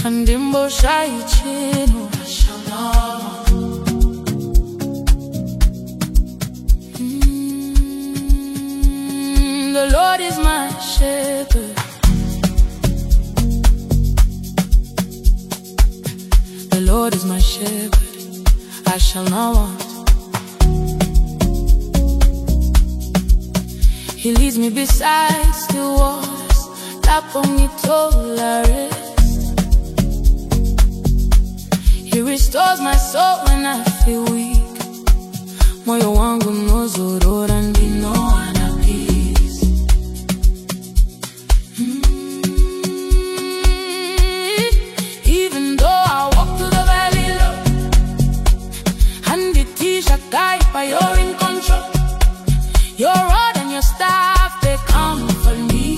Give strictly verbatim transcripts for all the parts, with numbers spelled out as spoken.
Andimbo shai chino mm, the Lord is my shepherd. The Lord is my shepherd, I shall not want. He leads me beside still waters, Lapongitola. He restores my soul when I feel weak. Moyo wangu mnozorora ndino ana peace. mm. Even though I walk through the valley low, and the tisha kaipa, you're in control. Your rod and your staff, they comfort me.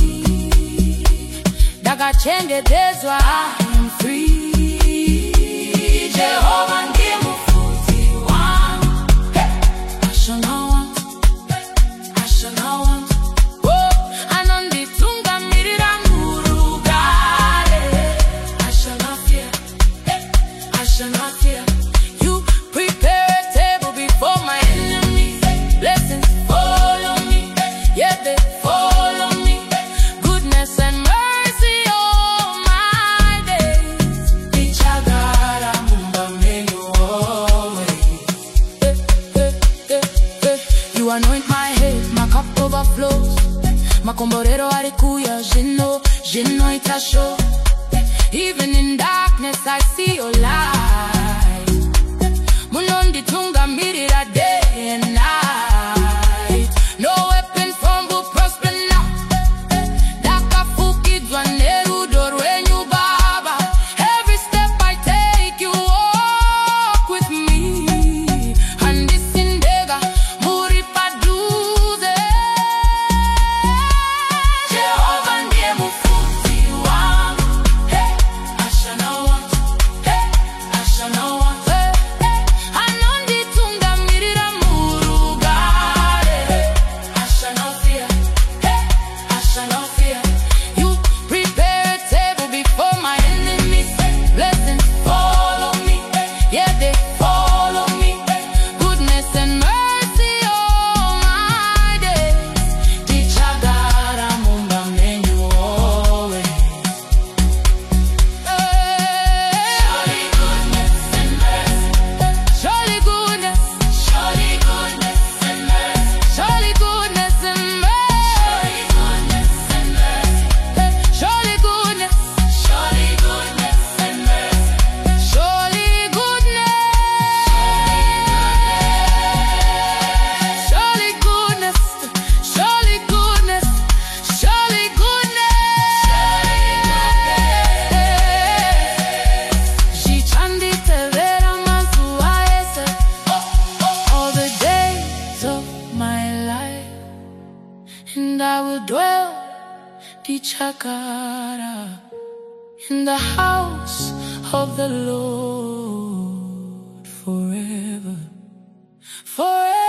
Daga chenge dezwa, I am free. Jehovah ndiye mfuti wangu. I shall not want, I shall not want. Anonditunga mirira murugare. I shall not fear, I shall not fear. You prepare a table before my enemies. Blessings follow me, yeah, they follow me. Goodness and mercy all my days. Ichagara you anoint my head, my cup overflows. Makomborero arikuya, jino, jino itasho. Even in darkness I see your light. Munondi tunga mirira day and night. No weapon formed will prosper now. Dakafuki dwaneru dorwenyu baba. Every step I take you walk with me. And this indega muripaduze. Jehovah ndiye mfuti wangu. Hey, I shall not want. Hey, I shall not want. Hey, hey, anonditunga mirira murugare. I shall not fear. Hey, I shall not fear. You prepare a table before my enemies. Blessings follow me, yeah, they follow me. Goodness and mercy all my days. Tichagara mumba menyu always. Surely goodness and mercy. Surely goodness, surely goodness and mercy. Surely goodness and mercy. Surely goodness, surely goodness and mercy. Surely goodness, surely goodness, surely goodness, surely goodness. Jichandite vera mantua ese. All the days of my life, and I will dwell Tichakara in the house of the Lord forever, forever.